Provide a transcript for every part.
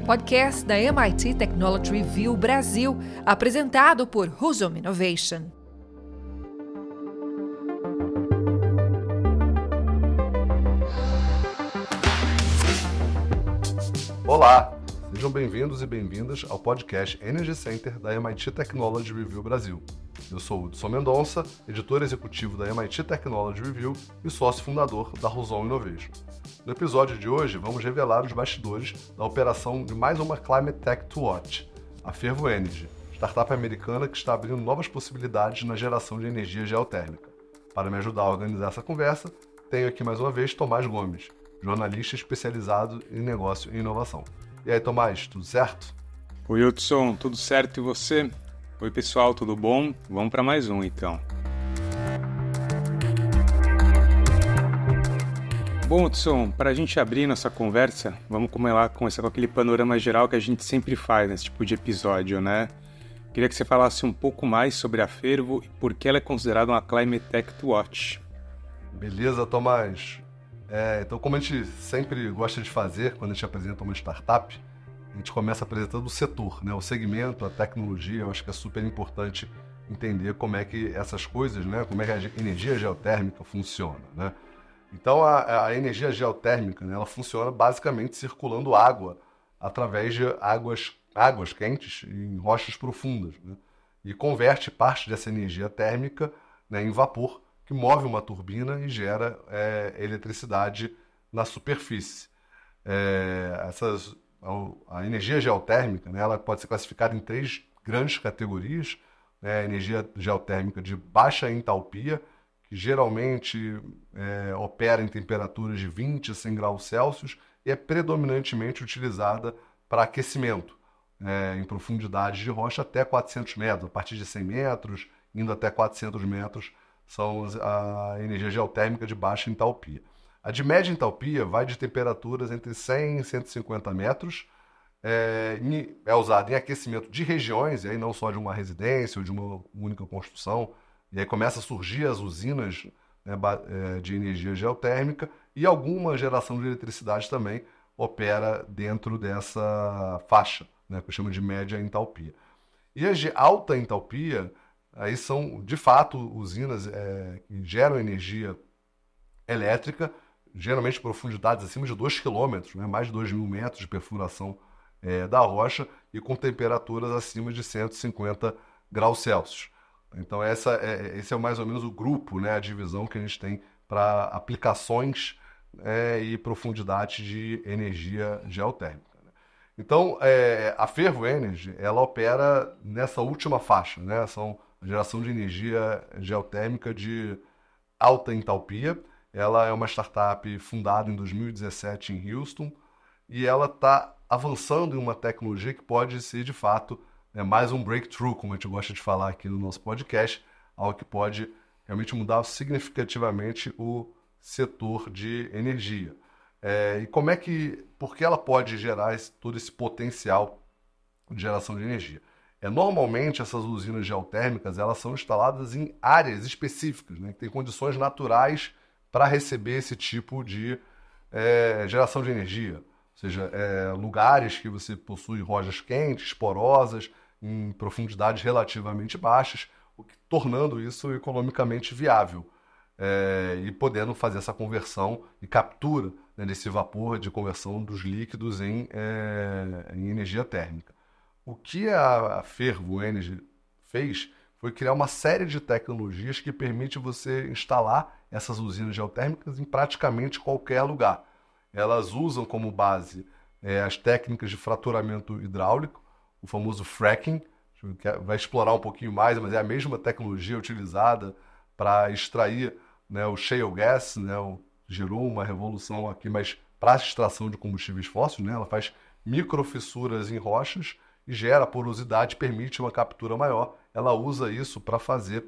podcast da MIT Technology Review Brasil, apresentado por Husum Innovation. Olá, sejam bem-vindos e bem-vindas ao podcast Energy Center da MIT Technology Review Brasil. Eu sou Hudson Mendonça, editor executivo da MIT Technology Review e sócio fundador da Husum Innovation. No episódio de hoje, vamos revelar os bastidores da operação de mais uma Climate Tech to Watch, a Fervo Energy, startup americana que está abrindo novas possibilidades na geração de energia geotérmica. Para me ajudar a organizar essa conversa, tenho aqui mais uma vez Tomás Gomes, jornalista especializado em negócio e inovação. E aí, Tomás, tudo certo? Oi, Hudson, tudo certo e você? Oi, pessoal, tudo bom? Vamos para mais um, então. Bom, Hudson, para a gente abrir nossa conversa, vamos começar com aquele panorama geral que a gente sempre faz nesse tipo de episódio, né? Queria que você falasse um pouco mais sobre a Fervo e por que ela é considerada uma Climate Tech to Watch. Beleza, Tomás. Então, como a gente sempre gosta de fazer quando a gente apresenta uma startup, a gente começa apresentando o setor, né? O segmento, a tecnologia. Eu acho que é super importante entender como é que essas coisas, né? Como é que a energia geotérmica funciona, né? Então, a energia geotérmica, né? Ela funciona basicamente circulando água através de águas quentes em rochas profundas, né? E converte parte dessa energia térmica, né, em vapor, que move uma turbina e gera eletricidade na superfície. A energia geotérmica, né, ela pode ser classificada em 3 grandes categorias. A energia geotérmica de baixa entalpia, que geralmente opera em temperaturas de 20 a 100 graus Celsius e é predominantemente utilizada para aquecimento, em profundidades de rocha até 400 metros, a partir de 100 metros, indo até 400 metros, são a energia geotérmica de baixa entalpia. A de média entalpia vai de temperaturas entre 100 e 150 metros, é usada em aquecimento de regiões, e aí não só de uma residência ou de uma única construção, e aí começa a surgir as usinas, né, de energia geotérmica, e alguma geração de eletricidade também opera dentro dessa faixa, né, que eu chamo de média entalpia. E as de alta entalpia, aí são, de fato, usinas que geram energia elétrica, geralmente profundidades acima de 2 km, né, mais de 2.000 metros de perfuração da rocha e com temperaturas acima de 150 graus Celsius. Então, esse é mais ou menos o grupo, né, a divisão que a gente tem para aplicações e profundidade de energia geotérmica. Então, a Fervo Energy, ela opera nessa última faixa, né? São a geração de energia geotérmica de alta entalpia. Ela é uma startup fundada em 2017 em Houston e ela está avançando em uma tecnologia que pode ser, de fato, mais um breakthrough, como a gente gosta de falar aqui no nosso podcast, algo que pode realmente mudar significativamente o setor de energia. Por que ela pode gerar todo esse potencial de geração de energia? Normalmente, essas usinas geotérmicas elas são instaladas em áreas específicas, né, que têm condições naturais para receber esse tipo de geração de energia. Ou seja, lugares que você possui rochas quentes, porosas, em profundidades relativamente baixas, tornando isso economicamente viável. E podendo fazer essa conversão e captura, né, desse vapor de conversão dos líquidos em energia térmica. O que a Fervo Energy fez foi criar uma série de tecnologias que permite você instalar essas usinas geotérmicas em praticamente qualquer lugar. Elas usam como base as técnicas de fraturamento hidráulico, o famoso fracking, vai explorar um pouquinho mais, mas é a mesma tecnologia utilizada para extrair, né, o shale gas, né, gerou uma revolução aqui, mas para a extração de combustíveis fósseis, né, ela faz microfissuras em rochas e gera porosidade, permite uma captura maior. Ela usa isso para fazer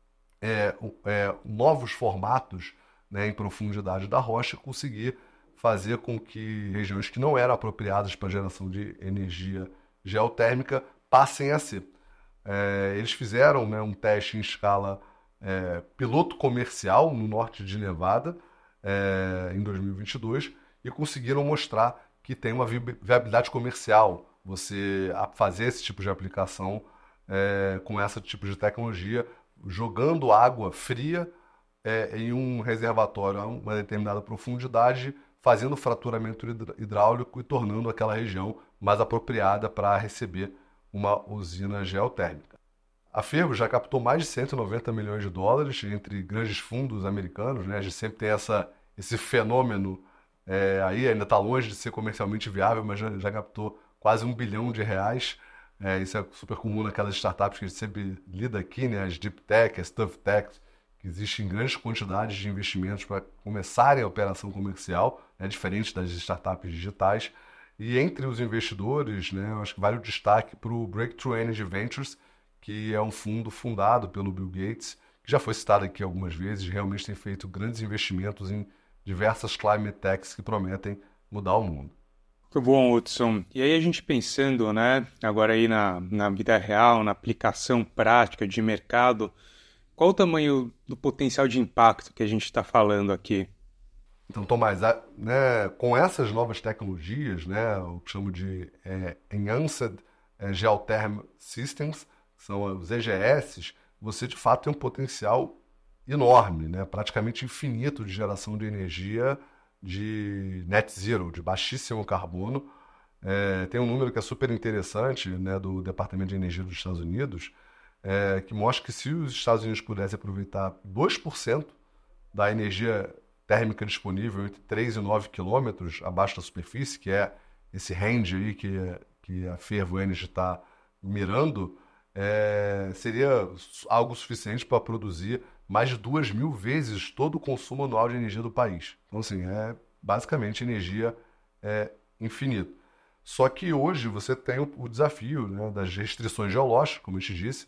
novos formatos, né, em profundidade da rocha, conseguir fazer com que regiões que não eram apropriadas para geração de energia geotérmica passem a ser. Eles fizeram, né, um teste em escala piloto comercial no norte de Nevada em 2022 e conseguiram mostrar que tem uma viabilidade comercial você fazer esse tipo de aplicação com esse tipo de tecnologia, jogando água fria em um reservatório a uma determinada profundidade, fazendo fraturamento hidráulico e tornando aquela região mais apropriada para receber uma usina geotérmica. A Fervo já captou mais de 190 milhões de dólares entre grandes fundos americanos, né? A gente sempre tem esse fenômeno aí, ainda está longe de ser comercialmente viável, mas já captou quase R$ 1 bilhão. Isso é super comum naquelas startups que a gente sempre lida aqui, né? As deep tech, as tough tech, que existem grandes quantidades de investimentos para começarem a operação comercial, né? Diferente das startups digitais. E entre os investidores, né, eu acho que vale o destaque para o Breakthrough Energy Ventures, que é um fundo fundado pelo Bill Gates, que já foi citado aqui algumas vezes, realmente tem feito grandes investimentos em diversas climate techs que prometem mudar o mundo. Muito bom, Hudson. E aí a gente pensando, né, agora aí na vida real, na aplicação prática de mercado, qual o tamanho do potencial de impacto que a gente está falando aqui? Então, Tomás, né, com essas novas tecnologias, né, o que chamo de Enhanced Geothermal Systems, que são os EGS, você de fato tem um potencial enorme, né, praticamente infinito de geração de energia de net zero, de baixíssimo carbono. Tem um número que é super interessante, né, do Departamento de Energia dos Estados Unidos, que mostra que se os Estados Unidos pudessem aproveitar 2% da energia térmica disponível entre 3 e 9 quilômetros abaixo da superfície, que é esse range aí que a Fervo Energy está mirando, seria algo suficiente para produzir mais de 2.000 vezes todo o consumo anual de energia do país. Então, assim, basicamente energia infinita. Só que hoje você tem o desafio, né, das restrições geológicas, como a gente disse,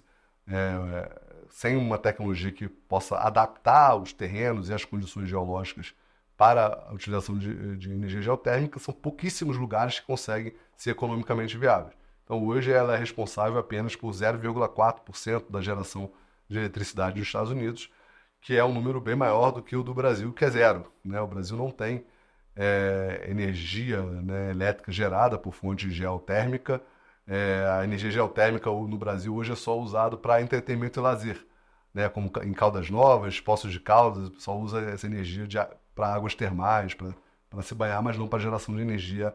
sem uma tecnologia que possa adaptar os terrenos e as condições geológicas para a utilização de energia geotérmica, são pouquíssimos lugares que conseguem ser economicamente viáveis. Então, hoje ela é responsável apenas por 0,4% da geração de eletricidade dos Estados Unidos, que é um número bem maior do que o do Brasil, que é zero, né? O Brasil não tem energia, né, elétrica gerada por fonte geotérmica. A energia geotérmica no Brasil hoje é só usada para entretenimento e lazer, né? Como em Caldas Novas, Poços de Caldas, o pessoal usa essa energia para águas termais, para se banhar, mas não para geração de energia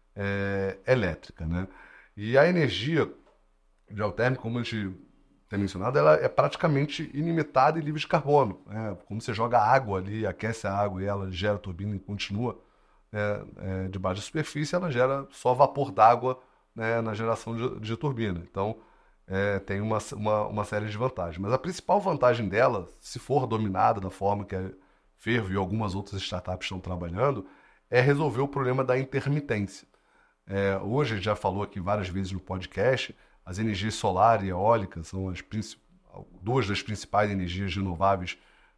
elétrica, né? E a energia geotérmica, como a gente tem mencionado, ela é praticamente ilimitada e livre de carbono, né? Como você joga água ali, aquece a água e ela gera turbina e continua debaixo da superfície, ela gera só vapor d'água, né, na geração de turbina. Então, tem uma série de vantagens. Mas a principal vantagem dela, se for dominada da forma que a Fervo e algumas outras startups estão trabalhando, é resolver o problema da intermitência. Hoje, a gente já falou aqui várias vezes no podcast, as energias solar e eólica são duas das principais energias renováveis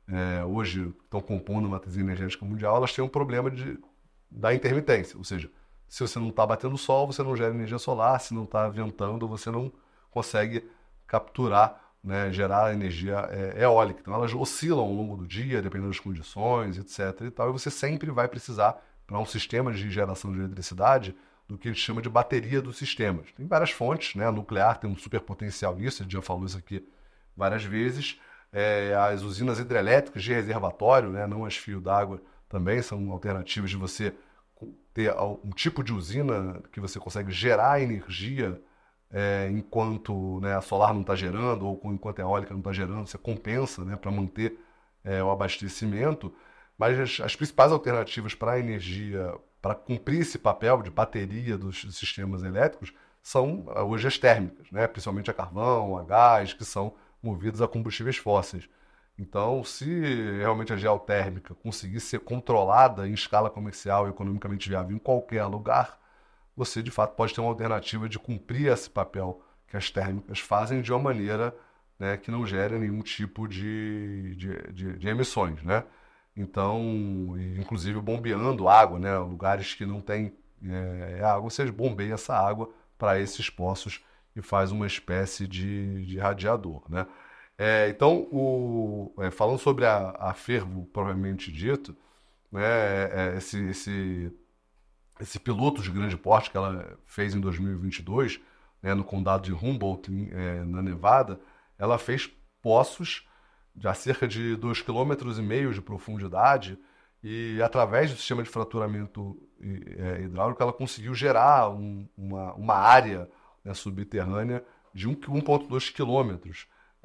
hoje estão compondo a matriz energética mundial. Elas têm um problema da intermitência, ou seja, se você não está batendo sol, você não gera energia solar, se não está ventando, você não consegue capturar, né, gerar energia eólica. Então elas oscilam ao longo do dia, dependendo das condições, etc. e tal, e você sempre vai precisar, para um sistema de geração de eletricidade, do que a gente chama de bateria dos sistemas. Tem várias fontes, né? A nuclear tem um super potencial nisso, a gente já falou isso aqui várias vezes. As usinas hidrelétricas de reservatório, né, não as fio d'água, também são alternativas de você ter um tipo de usina que você consegue gerar energia enquanto, né, a solar não está gerando ou enquanto a eólica não está gerando, você compensa, né, para manter o abastecimento. Mas as principais alternativas para a energia, para cumprir esse papel de bateria dos sistemas elétricos, são hoje as térmicas, né, principalmente a carvão, a gás, que são movidos a combustíveis fósseis. Então, se realmente a geotérmica conseguir ser controlada em escala comercial e economicamente viável em qualquer lugar, você de fato pode ter uma alternativa de cumprir esse papel que as térmicas fazem de uma maneira, né, que não gere nenhum tipo de emissões, né? Então, inclusive bombeando água, né, lugares que não tem água, você bombeia essa água para esses poços e faz uma espécie de radiador, né? Então, falando sobre a Fervo propriamente dito, né, esse piloto de grande porte que ela fez em 2022, né, no condado de Humboldt, na Nevada, ela fez poços de a cerca de 2,5 km de profundidade e, através do sistema de fraturamento hidráulico, ela conseguiu gerar uma área, né, subterrânea de 1,2 quilômetros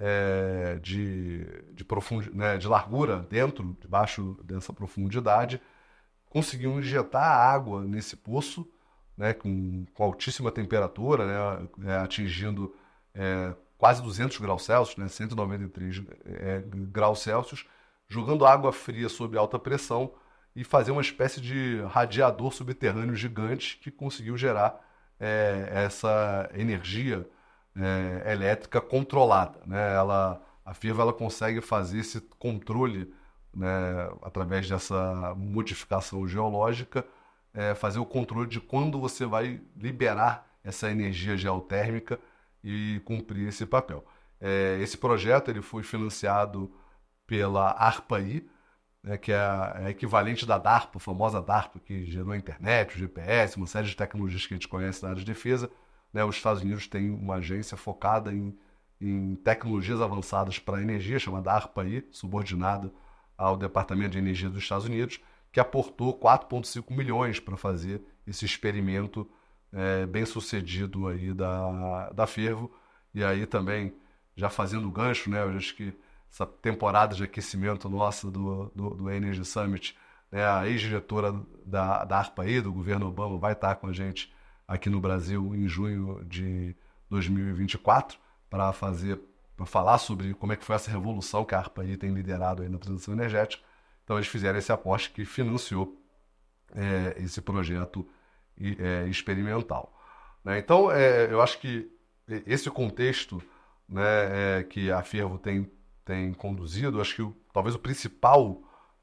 né, de largura debaixo dessa profundidade. Conseguiu injetar água nesse poço, né, com altíssima temperatura, né, atingindo quase 200 graus Celsius, né, 193 graus Celsius, jogando água fria sob alta pressão e fazer uma espécie de radiador subterrâneo gigante que conseguiu gerar essa energia elétrica controlada, né? A firma ela consegue fazer esse controle, né, através dessa modificação geológica, fazer o controle de quando você vai liberar essa energia geotérmica e cumprir esse papel. Esse projeto ele foi financiado pela ARPA-I, né, que é a equivalente da DARPA, a famosa DARPA, que gerou a internet, o GPS, uma série de tecnologias que a gente conhece na área de defesa. Né, os Estados Unidos têm uma agência focada em tecnologias avançadas para a energia, chamada ARPA-I, subordinada ao Departamento de Energia dos Estados Unidos, que aportou 4,5 milhões para fazer esse experimento bem sucedido aí da Fervo. E aí também, já fazendo o gancho, né, eu acho que essa temporada de aquecimento nossa do Energy Summit, né, a ex-diretora da ARPA-I, do governo Obama, vai estar com a gente aqui no Brasil em junho de 2024 para falar sobre como é que foi essa revolução que a ARPA-I tem liderado aí na transição energética. Então eles fizeram esse aporte que financiou esse projeto experimental. Né? Então eu acho que esse contexto, né, que a Fervo tem conduzido, acho que talvez o principal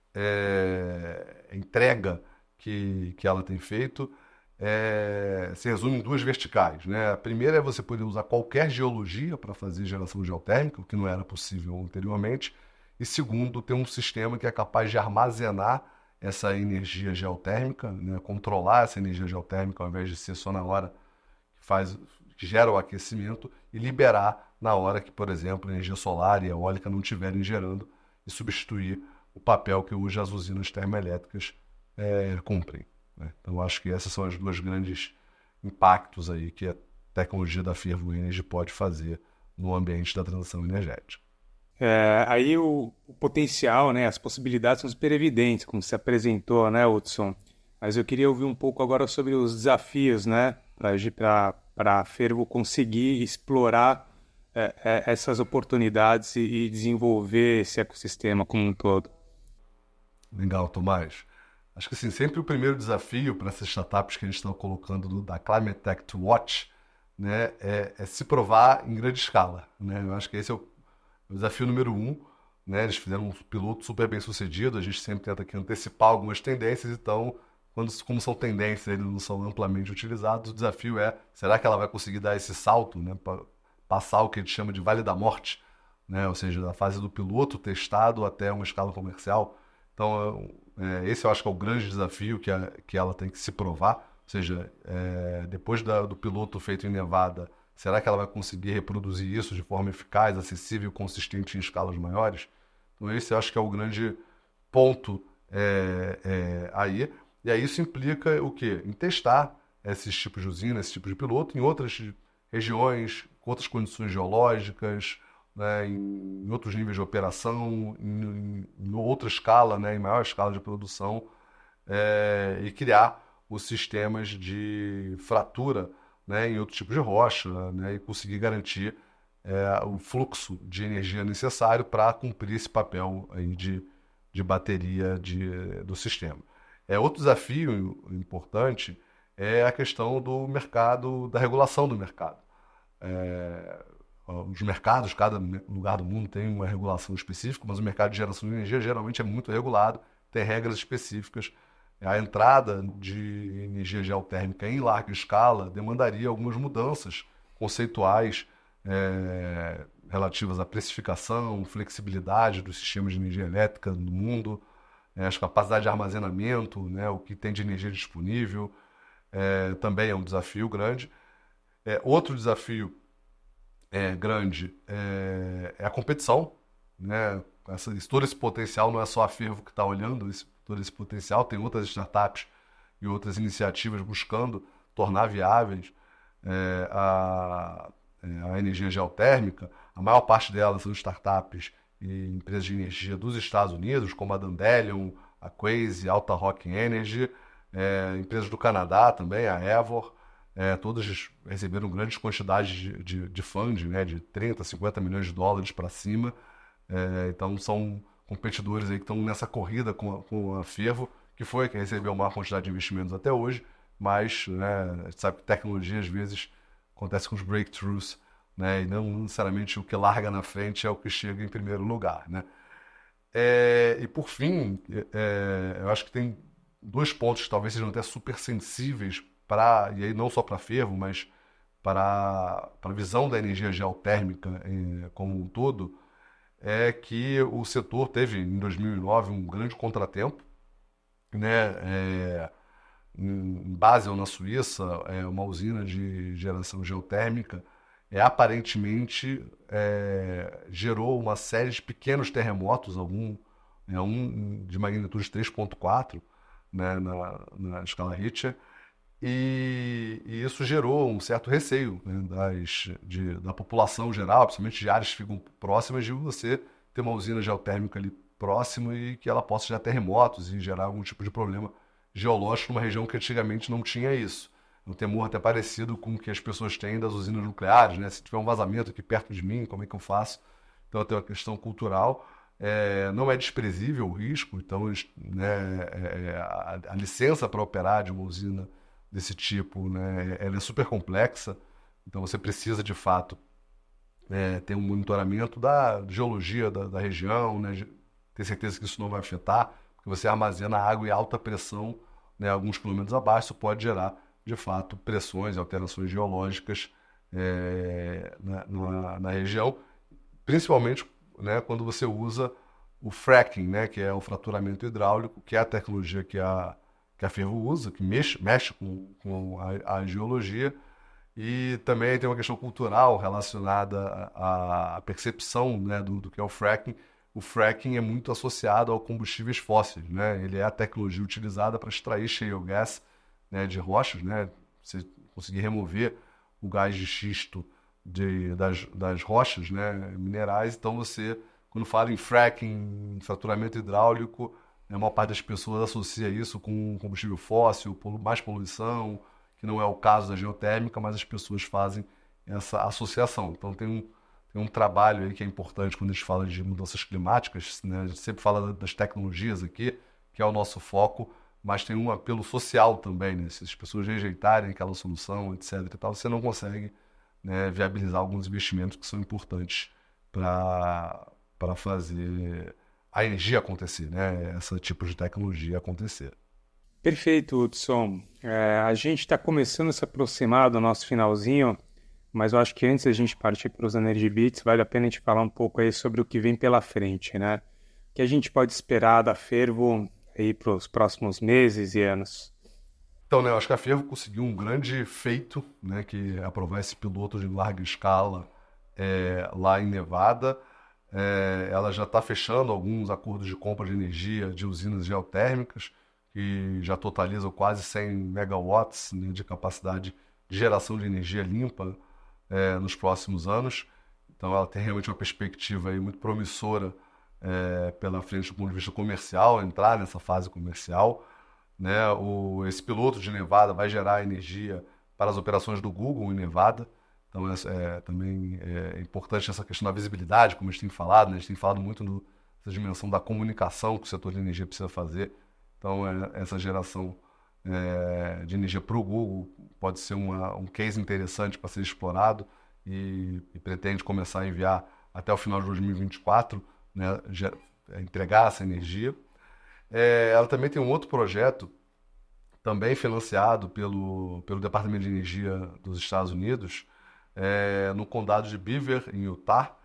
entrega que ela tem feito se resume em duas verticais. Né? A primeira é você poder usar qualquer geologia para fazer geração geotérmica, o que não era possível anteriormente. E segundo, ter um sistema que é capaz de armazenar essa energia geotérmica, né? Controlar essa energia geotérmica ao invés de ser só na hora que gera o aquecimento e liberar na hora que, por exemplo, a energia solar e eólica não estiverem gerando e substituir o papel que hoje as usinas termoelétricas cumprem. Né? Então, acho que essas são as duas grandes impactos aí que a tecnologia da Fervo Energy pode fazer no ambiente da transição energética. Aí o potencial, né, as possibilidades são super evidentes, como se apresentou, né, Hudson? Mas eu queria ouvir um pouco agora sobre os desafios, né, para a Fervo conseguir explorar essas oportunidades e desenvolver esse ecossistema como um todo. Legal, Tomás. Acho que assim, sempre o primeiro desafio para essas startups que a gente está colocando da Climate Tech to Watch, né, é se provar em grande escala. Né? Eu acho que esse é o desafio número 1. Né? Eles fizeram um piloto super bem sucedido, a gente sempre tenta aqui antecipar algumas tendências, então, como são tendências, eles não são amplamente utilizados, o desafio será que ela vai conseguir dar esse salto, né, para passar o que a gente chama de Vale da Morte, né? Ou seja, da fase do piloto testado até uma escala comercial. Então, esse eu acho que é o grande desafio que ela tem que se provar. Ou seja, depois do piloto feito em Nevada, será que ela vai conseguir reproduzir isso de forma eficaz, acessível e consistente em escalas maiores? Então, esse eu acho que é o grande ponto aí. E aí isso implica o quê? Em testar esses tipos de usina, esse tipo de piloto em outras regiões, com outras condições geológicas, né, em outros níveis de operação, em outra escala, né, em maior escala de produção, e criar os sistemas de fratura, né, em outro tipo de rocha, né, e conseguir garantir o fluxo de energia necessário para cumprir esse papel aí de bateria do sistema. Outro desafio importante é a questão do mercado, da regulação do mercado. Os mercados, cada lugar do mundo tem uma regulação específica, mas o mercado de geração de energia geralmente é muito regulado, tem regras específicas. A entrada de energia geotérmica em larga escala demandaria algumas mudanças conceituais relativas à precificação, flexibilidade dos sistemas de energia elétrica no mundo, as capacidades de armazenamento, né, o que tem de energia disponível. também é um desafio grande. Outro desafio grande é a competição, né? Todo esse potencial não é só a Fervo que está olhando todo esse potencial, tem outras startups e outras iniciativas buscando tornar viáveis a energia geotérmica. A maior parte delas são startups e empresas de energia dos Estados Unidos, como a Dandelion, a Quaise, Alta Rock Energy, empresas do Canadá também, a Evor. Todas receberam grandes quantidades de funding, né, de 30, 50 milhões de dólares para cima. Então são competidores aí que estão nessa corrida com a Fervo, que foi quem recebeu a maior quantidade de investimentos até hoje, mas, né, a gente sabe que tecnologia às vezes acontece com os breakthroughs, né, e não necessariamente o que larga na frente é o que chega em primeiro lugar, né? E por fim, eu acho que tem dois pontos que talvez sejam até super sensíveis e aí não só para a Fervo, mas para a visão da energia geotérmica como um todo, é que o setor teve, em 2009, um grande contratempo, né? Em Basel, na Suíça, uma usina de geração geotérmica, aparentemente gerou uma série de pequenos terremotos, um de magnitude 3,4, né, na escala Richter, e isso gerou um certo receio, né, da população geral, principalmente de áreas que ficam próximas, de você ter uma usina geotérmica ali próxima e que ela possa gerar terremotos e gerar algum tipo de problema geológico numa região que antigamente não tinha isso. Um temor até parecido com o que as pessoas têm das usinas nucleares, né? Se tiver um vazamento aqui perto de mim, como é que eu faço? Então tem uma questão cultural. Não é desprezível o risco, então, né, a licença para operar de uma usina desse tipo, né, ela é super complexa, então você precisa de fato ter um monitoramento da geologia da região, né, ter certeza que isso não vai afetar, porque você armazena água em alta pressão, né, alguns quilômetros abaixo, isso pode gerar de fato pressões e alterações geológicas na região, principalmente, né, quando você usa o fracking, né, que é o fraturamento hidráulico, que é a tecnologia que a Fervo usa, que mexe com a geologia, e também tem uma questão cultural relacionada à percepção, né, do que é o fracking. O fracking é muito associado a combustíveis fósseis, né? Ele é a tecnologia utilizada para extrair shale gas, né, de rochas, né? Você conseguir remover o gás de xisto das rochas, né, minerais. Então você, quando fala em fracking, em fraturamento hidráulico, a maior parte das pessoas associa isso com combustível fóssil, mais poluição, que não é o caso da geotérmica, mas as pessoas fazem essa associação. Então tem um trabalho aí que é importante quando a gente fala de mudanças climáticas, né? A gente sempre fala das tecnologias aqui, que é o nosso foco, mas tem um apelo social também, né? Se as pessoas rejeitarem aquela solução, etc. e tal, você não consegue, né, viabilizar alguns investimentos que são importantes para fazer a energia acontecer, né? Esse tipo de tecnologia acontecer. Perfeito, Hudson. A gente está começando a se aproximar do nosso finalzinho, mas eu acho que antes da gente partir para os Energy Beats, vale a pena a gente falar um pouco aí sobre o que vem pela frente, né? O que a gente pode esperar da Fervo aí para os próximos meses e anos? Então, né, eu acho que a Fervo conseguiu um grande feito, né, que é aprovar esse piloto de larga escala lá em Nevada. Ela já está fechando alguns acordos de compra de energia de usinas geotérmicas, que já totalizam quase 100 megawatts, né, de capacidade de geração de energia limpa nos próximos anos. Então ela tem realmente uma perspectiva aí muito promissora pela frente do ponto de vista comercial, entrar nessa fase comercial, né? Esse piloto de Nevada vai gerar energia para as operações do Google em Nevada. Então também é importante essa questão da visibilidade, como a gente tem falado, né? A gente tem falado muito dessa dimensão da comunicação que o setor de energia precisa fazer. Então, essa geração de energia para o Google pode ser um case interessante para ser explorado e pretende começar a enviar até o final de 2024, né, entregar essa energia. Ela também tem um outro projeto, também financiado pelo Departamento de Energia dos Estados Unidos, no condado de Beaver, em Utah.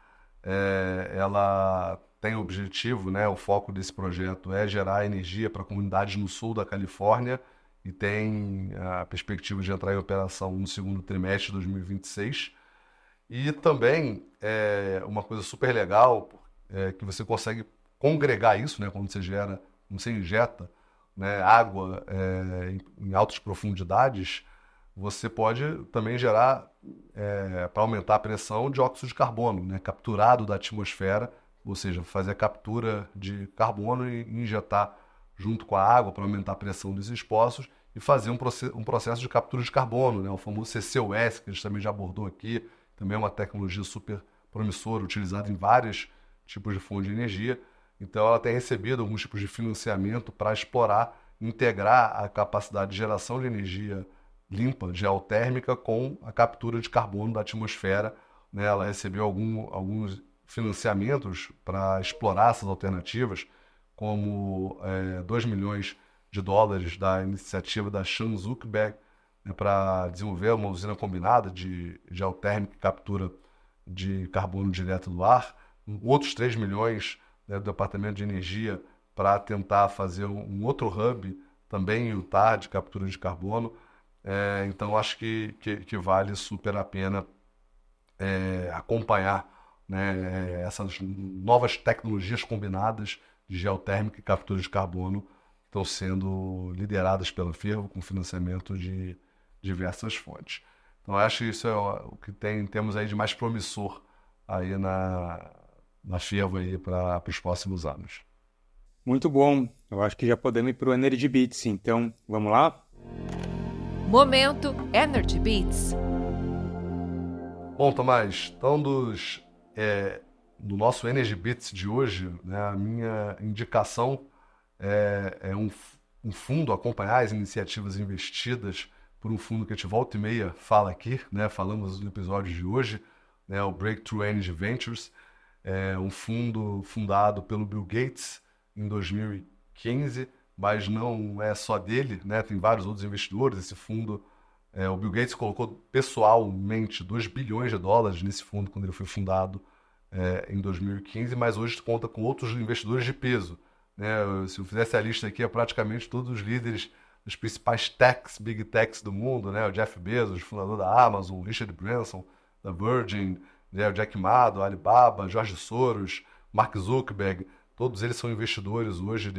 Ela tem o objetivo, né, o foco desse projeto é gerar energia para comunidades no sul da Califórnia e tem a perspectiva de entrar em operação no segundo trimestre de 2026. E também uma coisa super legal que você consegue congregar isso, né, quando você injeta, né, água em altas profundidades, você pode também gerar, para aumentar a pressão, dióxido de carbono, né, capturado da atmosfera, ou seja, fazer a captura de carbono e injetar junto com a água para aumentar a pressão desses poços e fazer um processo de captura de carbono, né, o famoso CCUS, que a gente também já abordou aqui, também é uma tecnologia super promissora, utilizada em vários tipos de fontes de energia. Então ela tem recebido alguns tipos de financiamento para explorar, integrar a capacidade de geração de energia limpa, geotérmica, com a captura de carbono da atmosfera, né? Ela recebeu alguns financiamentos para explorar essas alternativas, como $2 milhões da iniciativa da Chan Zuckerberg, né, para desenvolver uma usina combinada de geotérmica e captura de carbono direto do ar. Outros 3 milhões, né, do Departamento de Energia para tentar fazer um outro hub também em Utah de captura de carbono. Então acho que vale super a pena acompanhar, né, essas novas tecnologias combinadas de geotérmica e captura de carbono que estão sendo lideradas pela Fervo com financiamento de diversas fontes. Então acho que isso é o que temos aí de mais promissor aí na Fervo aí para os próximos anos. Muito bom. Eu acho que já podemos ir para o Energy Beats, então vamos lá? Momento Energy Beats. Bom, Tomás, então do nosso Energy Beats de hoje, né, a minha indicação é um fundo, acompanhar as iniciativas investidas por um fundo que a gente volta e meia fala aqui, né, falamos no episódio de hoje, né, o Breakthrough Energy Ventures, um fundo fundado pelo Bill Gates em 2015, mas não é só dele, né? Tem vários outros investidores. Esse fundo, o Bill Gates colocou pessoalmente $2 bilhões nesse fundo quando ele foi fundado em 2015, mas hoje conta com outros investidores de peso, né? Se eu fizesse a lista aqui, praticamente todos os líderes das principais big techs do mundo, né? O Jeff Bezos, fundador da Amazon, Richard Branson, da Virgin, né? O Jack Ma, do Alibaba, George Soros, Mark Zuckerberg, todos eles são investidores hoje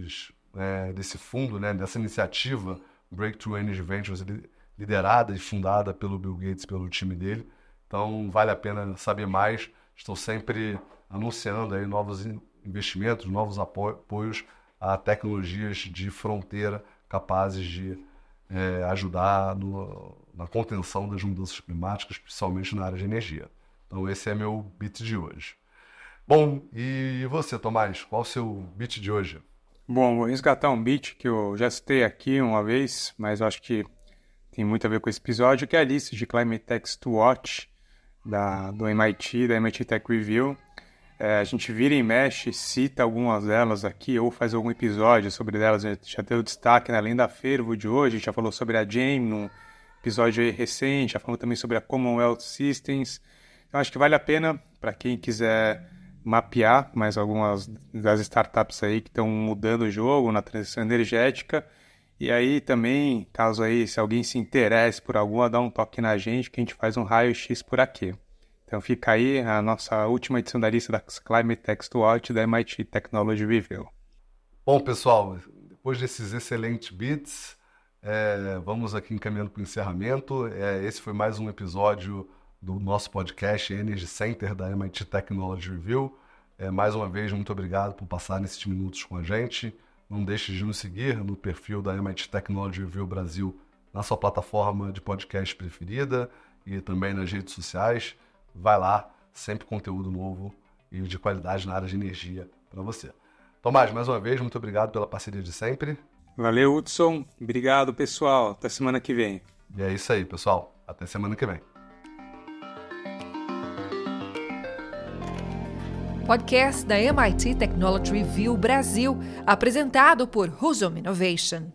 desse fundo, né, dessa iniciativa Breakthrough Energy Ventures, liderada e fundada pelo Bill Gates, pelo time dele. Então vale a pena saber mais. Estão sempre anunciando aí novos investimentos, novos apoios a tecnologias de fronteira capazes de ajudar na contenção das mudanças climáticas, principalmente na área de energia. Então esse é meu beat de hoje. Bom, e você, Tomás, qual o seu beat de hoje? Bom, vou resgatar um beat que eu já citei aqui uma vez, mas eu acho que tem muito a ver com esse episódio, que é a lista de Climate Techs to Watch do MIT, da MIT Tech Review. A gente vira e mexe, cita algumas delas aqui, ou faz algum episódio sobre elas. A gente já deu destaque, né, além da Fervo de hoje, a gente já falou sobre a JAME num episódio aí recente, já falou também sobre a Commonwealth Systems. Então acho que vale a pena para quem quiser mapear mais algumas das startups aí que estão mudando o jogo na transição energética. E aí também, caso aí, se alguém se interesse por alguma, dá um toque na gente que a gente faz um raio-x por aqui. Então fica aí a nossa última edição da lista da Climate Techs to Watch da MIT Technology Review. Bom, pessoal, depois desses excelentes beats, vamos aqui encaminhando para o encerramento. Esse foi mais um episódio do nosso podcast Energy Center da MIT Technology Review. Mais uma vez, muito obrigado por passar nesses minutos com a gente. Não deixe de nos seguir no perfil da MIT Technology Review Brasil na sua plataforma de podcast preferida e também nas redes sociais. Vai lá, sempre conteúdo novo e de qualidade na área de energia para você. Tomás, mais uma vez, muito obrigado pela parceria de sempre. Valeu, Hudson. Obrigado, pessoal. Até semana que vem. E é isso aí, pessoal. Até semana que vem. Podcast da MIT Technology Review Brasil, apresentado por Husum Innovation.